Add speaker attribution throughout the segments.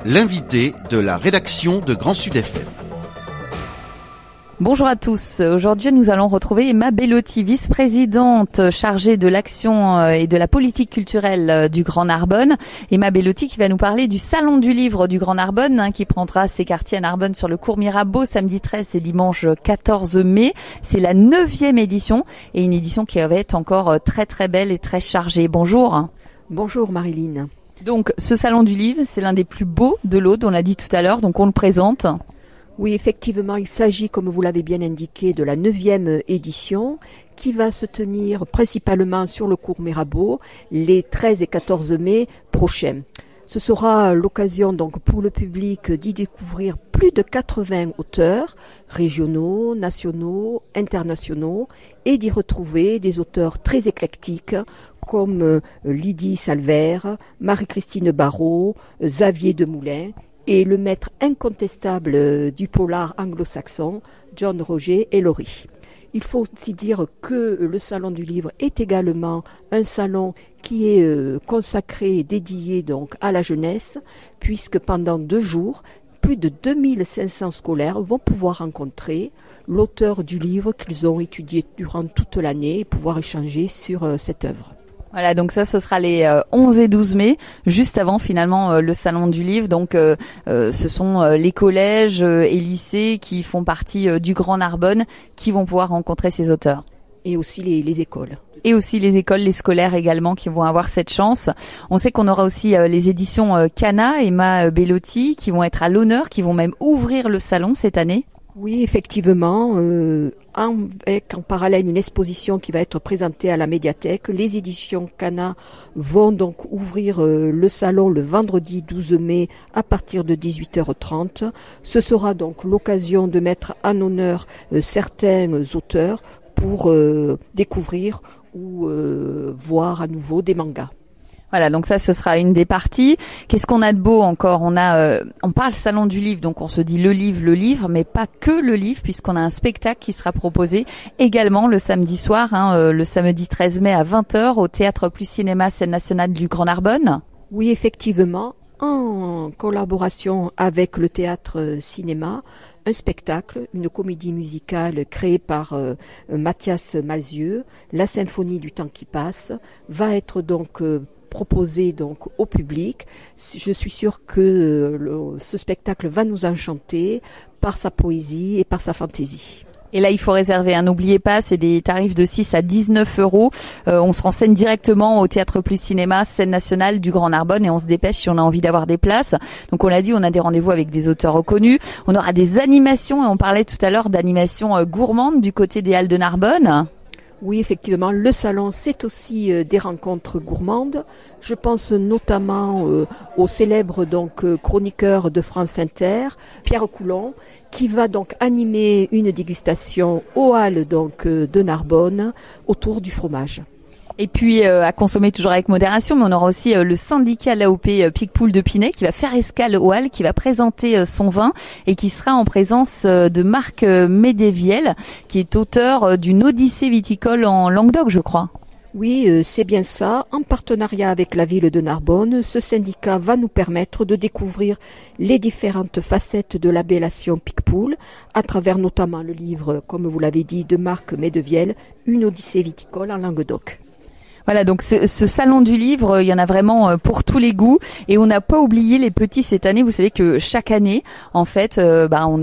Speaker 1: l'invité de la rédaction de Grand Sud FM.
Speaker 2: Bonjour à tous. Aujourd'hui, nous allons retrouver Emma Bellotti, vice-présidente chargée de l'action et de la politique culturelle du Grand Narbonne. Emma Bellotti qui va nous parler du Salon du Livre du Grand Narbonne, qui prendra ses quartiers à Narbonne sur le cours Mirabeau samedi 13 et dimanche 14 mai. C'est la 9e édition et une édition qui va être encore très très belle et très chargée. Bonjour.
Speaker 3: Bonjour Marilyn.
Speaker 2: Donc ce Salon du Livre, c'est l'un des plus beaux de l'Aude, on l'a dit tout à l'heure, donc on le présente.
Speaker 3: Oui, effectivement, il s'agit, comme vous l'avez bien indiqué, de la 9e édition qui va se tenir principalement sur le cours Mirabeau les 13 et 14 mai prochains. Ce sera l'occasion donc pour le public d'y découvrir plus de 80 auteurs régionaux, nationaux, internationaux et d'y retrouver des auteurs très éclectiques comme Lydie Salvert, Marie-Christine Barrault, Xavier Demoulin et le maître incontestable du polar anglo-saxon, John Roger Ellery. Il faut aussi dire que le Salon du Livre est également un salon qui est consacré et dédié donc à la jeunesse, puisque pendant 2 jours, plus de 2500 scolaires vont pouvoir rencontrer l'auteur du livre qu'ils ont étudié durant toute l'année et pouvoir échanger sur cette œuvre.
Speaker 2: Voilà, donc ça, ce sera les 11 et 12 mai, juste avant finalement le Salon du Livre. Donc ce sont les collèges et lycées qui font partie du Grand Narbonne qui vont pouvoir rencontrer ces auteurs.
Speaker 3: Et aussi les écoles.
Speaker 2: Et aussi les écoles, les scolaires également qui vont avoir cette chance. On sait qu'on aura aussi les éditions Cana, Emma Bellotti, qui vont être à l'honneur, qui vont même ouvrir le salon cette année.
Speaker 3: Oui, effectivement, avec en parallèle une exposition qui va être présentée à la médiathèque. Les éditions Cana vont donc ouvrir le salon le vendredi 12 mai à partir de 18h30. Ce sera donc l'occasion de mettre en honneur certains auteurs pour découvrir ou voir à nouveau des mangas.
Speaker 2: Voilà, donc ça, ce sera une des parties. Qu'est-ce qu'on a de beau encore ? On parle Salon du Livre, donc on se dit le livre, mais pas que le livre, puisqu'on a un spectacle qui sera proposé également le samedi soir, le samedi 13 mai à 20h au Théâtre Plus Cinéma, Scène Nationale du Grand Narbonne.
Speaker 3: Oui, effectivement, en collaboration avec le Théâtre Cinéma, un spectacle, une comédie musicale créée par Mathias Malzieu, La Symphonie du temps qui passe, va être donc proposé donc au public. Je suis sûre que ce spectacle va nous enchanter par sa poésie et par sa fantaisie.
Speaker 2: Et là, il faut réserver. N'oubliez pas, c'est des tarifs de 6 à 19 €. On se renseigne directement au Théâtre Plus Cinéma, Scène Nationale du Grand Narbonne et on se dépêche si on a envie d'avoir des places. Donc on l'a dit, on a des rendez-vous avec des auteurs reconnus. On aura des animations et on parlait tout à l'heure d'animations gourmandes du côté des Halles de Narbonne.
Speaker 3: Oui, effectivement, le salon, c'est aussi des rencontres gourmandes. Je pense notamment au célèbre chroniqueur de France Inter, Pierre Coulon, qui va donc animer une dégustation aux Halles de Narbonne autour du fromage.
Speaker 2: Et puis à consommer toujours avec modération, mais on aura aussi le syndicat l'AOP Picpoul de Pinet qui va faire escale aux Halles, qui va présenter son vin et qui sera en présence de Marc Médéviel, qui est auteur d'une Odyssée viticole en Languedoc, je crois.
Speaker 3: Oui, c'est bien ça. En partenariat avec la ville de Narbonne, ce syndicat va nous permettre de découvrir les différentes facettes de l'appellation Picpoul, à travers notamment le livre, comme vous l'avez dit, de Marc Médéviel, Une Odyssée viticole en Languedoc.
Speaker 2: Voilà, donc ce salon du livre, il y en a vraiment pour tous les goûts et on n'a pas oublié les petits cette année. Vous savez que chaque année, en fait, on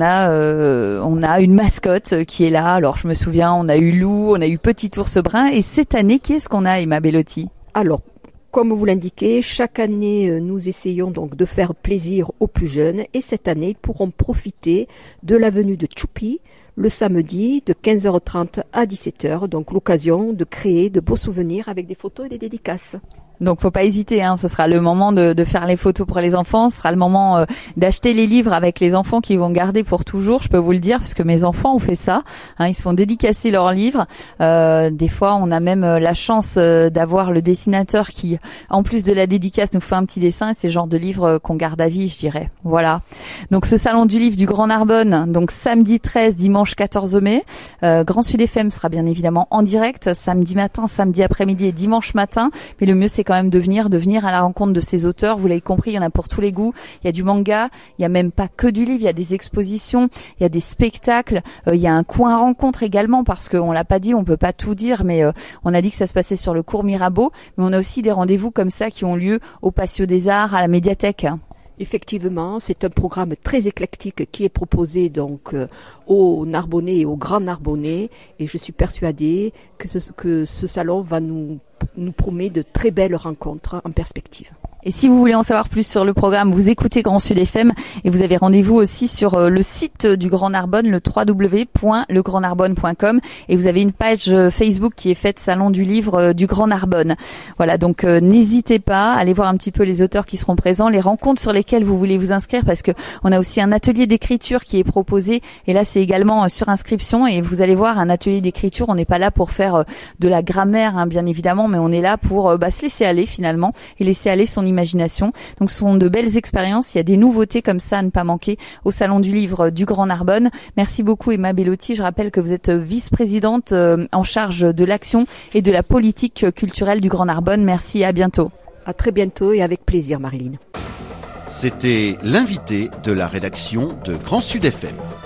Speaker 2: a une mascotte qui est là. Alors je me souviens, on a eu Lou, on a eu Petit Ours Brun et cette année, qui est-ce qu'on a, Emma Bellotti ?
Speaker 3: Alors, comme vous l'indiquez, chaque année, nous essayons donc de faire plaisir aux plus jeunes et cette année, ils pourront profiter de la venue de Choupi le samedi de 15h30 à 17h, donc l'occasion de créer de beaux souvenirs avec des photos et des dédicaces.
Speaker 2: Donc faut pas hésiter, ce sera le moment de faire les photos pour les enfants, ce sera le moment d'acheter les livres avec les enfants qui vont garder pour toujours, je peux vous le dire, parce que mes enfants ont fait ça, ils se font dédicacer leurs livres. Des fois on a même la chance d'avoir le dessinateur qui, en plus de la dédicace, nous fait un petit dessin et c'est le genre de livre qu'on garde à vie, je dirais. Voilà. Donc ce salon du livre du Grand Narbonne, donc samedi 13, dimanche 14 mai. Grand Sud FM sera bien évidemment en direct, samedi matin, samedi après-midi et dimanche matin, mais le mieux c'est quand quand même de venir à la rencontre de ces auteurs. Vous l'avez compris, il y en a pour tous les goûts. Il y a du manga, il y a même pas que du livre, il y a des expositions, il y a des spectacles, il y a un coin rencontre également parce qu'on l'a pas dit, on peut pas tout dire, mais on a dit que ça se passait sur le cours Mirabeau, mais on a aussi des rendez-vous comme ça qui ont lieu au Patio des Arts, à la médiathèque.
Speaker 3: Effectivement, c'est un programme très éclectique qui est proposé donc aux Narbonnais et aux Grands Narbonnais, et je suis persuadée que ce salon va nous promet de très belles rencontres en perspective.
Speaker 2: Et si vous voulez en savoir plus sur le programme, vous écoutez Grand Sud FM et vous avez rendez-vous aussi sur le site du Grand Narbonne, le www.legrandnarbonne.com, et vous avez une page Facebook qui est faite Salon du Livre du Grand Narbonne. Voilà, donc n'hésitez pas à aller voir un petit peu les auteurs qui seront présents, les rencontres sur lesquelles vous voulez vous inscrire, parce que on a aussi un atelier d'écriture qui est proposé, et là c'est également sur inscription, et vous allez voir un atelier d'écriture, on n'est pas là pour faire de la grammaire, hein, bien évidemment, mais on est là pour se laisser aller finalement, et laisser aller son imagination. Donc ce sont de belles expériences, il y a des nouveautés comme ça à ne pas manquer au Salon du Livre du Grand Narbonne. Merci beaucoup Emma Bellotti, je rappelle que vous êtes vice-présidente en charge de l'action et de la politique culturelle du Grand Narbonne. Merci et à bientôt.
Speaker 3: À très bientôt et avec plaisir Marilyn.
Speaker 1: C'était l'invité de la rédaction de Grand Sud FM.